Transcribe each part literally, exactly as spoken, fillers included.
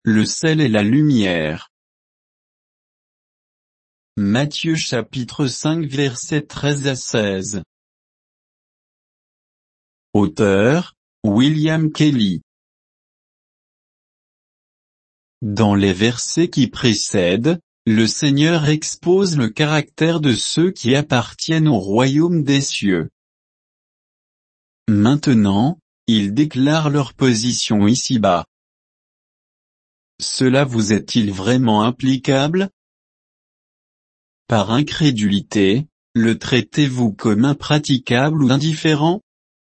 le sel et la lumière. Matthieu chapitre cinq versets treize à seize. Auteur, William Kelly. Dans les versets qui précèdent, le Seigneur expose le caractère de ceux qui appartiennent au royaume des cieux. Maintenant, il déclare leur position ici-bas. Cela vous est-il vraiment implicable? Par incrédulité, le traitez-vous comme impraticable ou indifférent?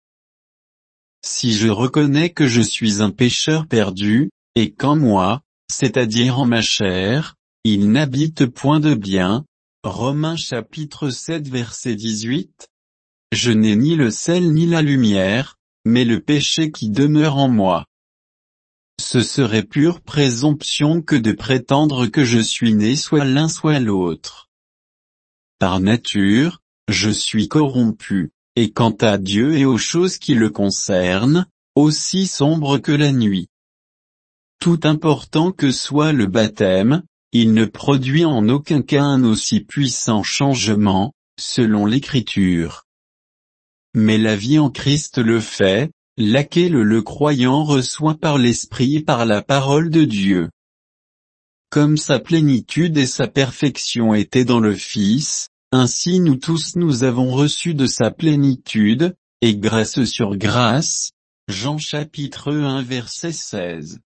Si je reconnais que je suis un pécheur perdu, et qu'en moi, c'est-à-dire en ma chair, il n'habite point de bien, Romains chapitre sept verset dix-huit, je n'ai ni le sel ni la lumière, mais le péché qui demeure en moi. Ce serait pure présomption que de prétendre que je suis né soit l'un soit l'autre. Par nature, je suis corrompu, et quant à Dieu et aux choses qui le concernent, aussi sombre que la nuit. Tout important que soit le baptême, il ne produit en aucun cas un aussi puissant changement, selon l'Écriture. Mais la vie en Christ le fait, laquelle le croyant reçoit par l'Esprit et par la parole de Dieu. Comme sa plénitude et sa perfection étaient dans le Fils, ainsi nous tous nous avons reçu de sa plénitude, et grâce sur grâce. Jean chapitre un verset seize.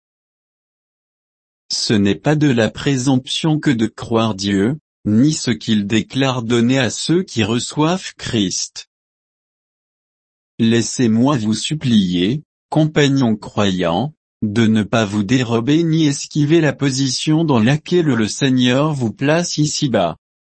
Ce n'est pas de la présomption que de croire Dieu, ni ce qu'il déclare donner à ceux qui reçoivent Christ. Laissez-moi vous supplier, compagnons croyants, de ne pas vous dérober ni esquiver la position dans laquelle le Seigneur vous place ici-bas.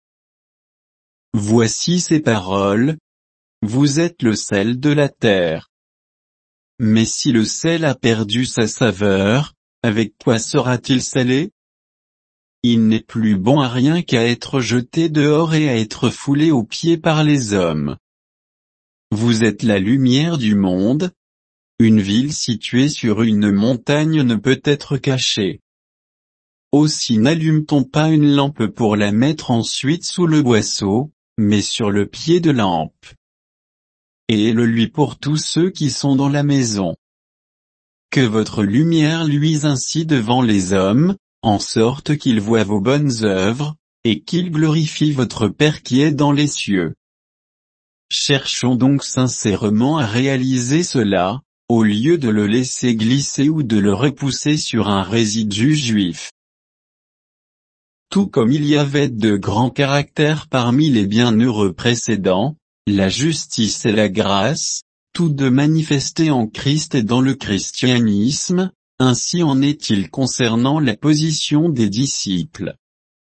Voici ces paroles. Vous êtes le sel de la terre. Mais si le sel a perdu sa saveur, avec quoi sera-t-il salé? Il n'est plus bon à rien qu'à être jeté dehors et à être foulé aux pieds par les hommes. Vous êtes la lumière du monde. Une ville située sur une montagne ne peut être cachée. Aussi n'allume-t-on pas une lampe pour la mettre ensuite sous le boisseau, mais sur le pied de lampe. Et le lui pour tous ceux qui sont dans la maison. Que votre lumière luise ainsi devant les hommes, en sorte qu'ils voient vos bonnes œuvres, et qu'ils glorifient votre Père qui est dans les cieux. Cherchons donc sincèrement à réaliser cela, au lieu de le laisser glisser ou de le repousser sur un résidu juif. Tout comme il y avait de grands caractères parmi les bienheureux précédents, la justice et la grâce, toutes deux manifestées en Christ et dans le christianisme, ainsi en est-il concernant la position des disciples.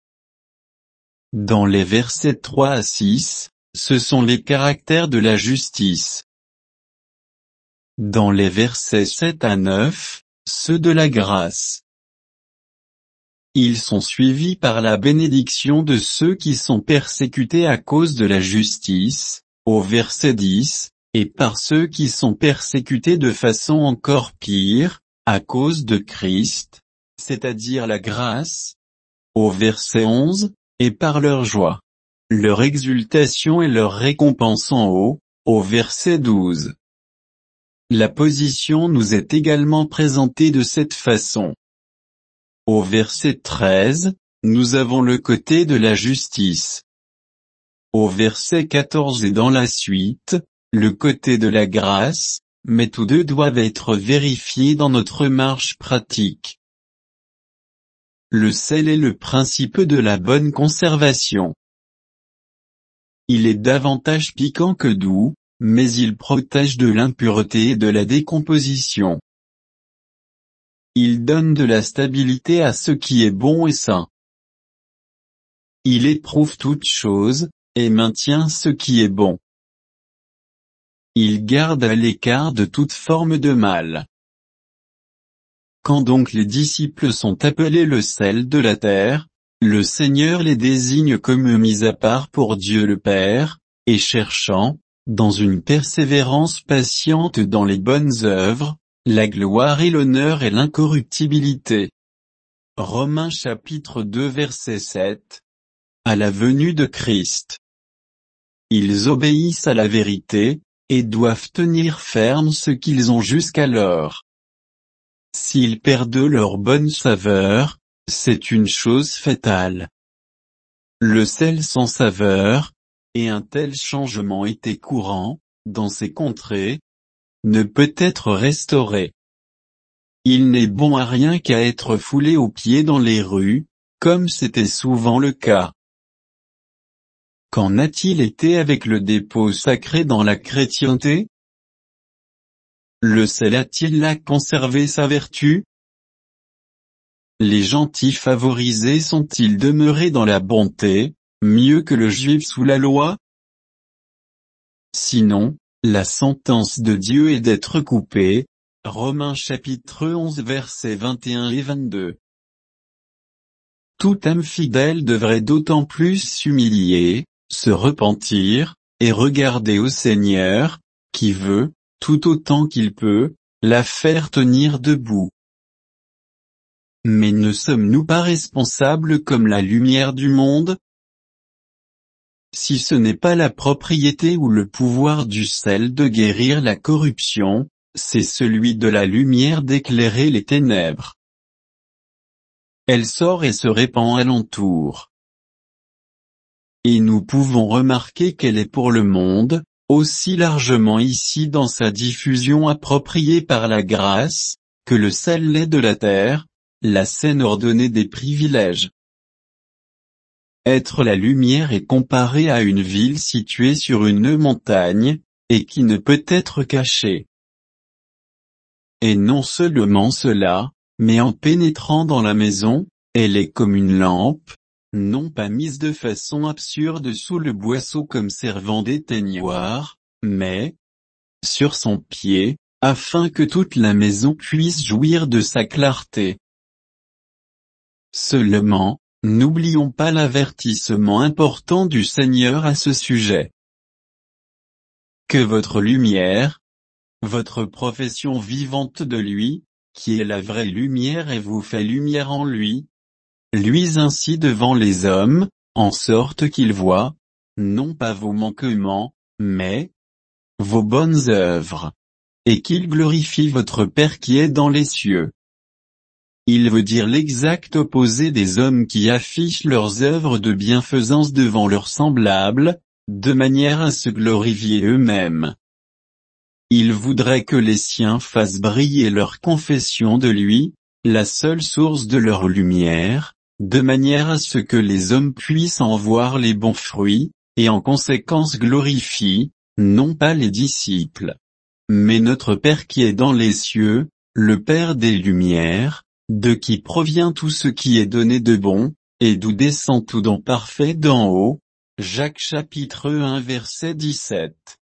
Dans les versets trois à six, ce sont les caractères de la justice. Dans les versets sept à neuf, ceux de la grâce. Ils sont suivis par la bénédiction de ceux qui sont persécutés à cause de la justice, au verset dix, et par ceux qui sont persécutés de façon encore pire, à cause de Christ, c'est-à-dire la grâce, au verset onze, et par leur joie, leur exultation et leur récompense en haut, au verset douze. La position nous est également présentée de cette façon. Au verset treize, nous avons le côté de la justice. Au verset quatorze et dans la suite, le côté de la grâce, mais tous deux doivent être vérifiés dans notre marche pratique. Le sel est le principe de la bonne conservation. Il est davantage piquant que doux, mais il protège de l'impureté et de la décomposition. Il donne de la stabilité à ce qui est bon et sain. Il éprouve toutes choses, et maintient ce qui est bon. Il garde à l'écart de toute forme de mal. Quand donc les disciples sont appelés le sel de la terre, le Seigneur les désigne comme mis à part pour Dieu le Père, et cherchant, dans une persévérance patiente dans les bonnes œuvres, la gloire et l'honneur et l'incorruptibilité. Romains chapitre deux verset sept. À la venue de Christ. Ils obéissent à la vérité, et doivent tenir ferme ce qu'ils ont jusqu'alors. S'ils perdent leur bonne saveur, c'est une chose fatale. Le sel sans saveur, et un tel changement était courant, dans ces contrées, ne peut être restauré. Il n'est bon à rien qu'à être foulé aux pieds dans les rues, comme c'était souvent le cas. Qu'en a-t-il été avec le dépôt sacré dans la chrétienté? Le sel a-t-il là conservé sa vertu? Les gentils favorisés sont-ils demeurés dans la bonté, mieux que le juif sous la loi? Sinon, la sentence de Dieu est d'être coupé. Romains chapitre onze versets vingt et un et vingt-deux. Toute âme fidèle devrait d'autant plus s'humilier, se repentir, et regarder au Seigneur, qui veut, tout autant qu'il peut, la faire tenir debout. Mais ne sommes-nous pas responsables comme la lumière du monde? Si ce n'est pas la propriété ou le pouvoir du sel de guérir la corruption, c'est celui de la lumière d'éclairer les ténèbres. Elle sort et se répand alentour. Et nous pouvons remarquer qu'elle est pour le monde, aussi largement ici dans sa diffusion appropriée par la grâce, que le sel l'est de la terre, la scène ordonnée des privilèges. Être la lumière est comparé à une ville située sur une montagne, et qui ne peut être cachée. Et non seulement cela, mais en pénétrant dans la maison, elle est comme une lampe, non pas mise de façon absurde sous le boisseau comme servant d'éteignoir, mais sur son pied, afin que toute la maison puisse jouir de sa clarté. Seulement, n'oublions pas l'avertissement important du Seigneur à ce sujet. Que votre lumière, votre profession vivante de lui, qui est la vraie lumière et vous fait lumière en lui, luise ainsi devant les hommes, en sorte qu'ils voient, non pas vos manquements, mais vos bonnes œuvres, et qu'ils glorifient votre Père qui est dans les cieux. Il veut dire l'exact opposé des hommes qui affichent leurs œuvres de bienfaisance devant leurs semblables, de manière à se glorifier eux-mêmes. Il voudrait que les siens fassent briller leur confession de lui, la seule source de leur lumière, de manière à ce que les hommes puissent en voir les bons fruits, et en conséquence glorifient, non pas les disciples, mais notre Père qui est dans les cieux, le Père des Lumières, de qui provient tout ce qui est donné de bon, et d'où descend tout don parfait d'en haut. Jacques chapitre un verset dix-sept.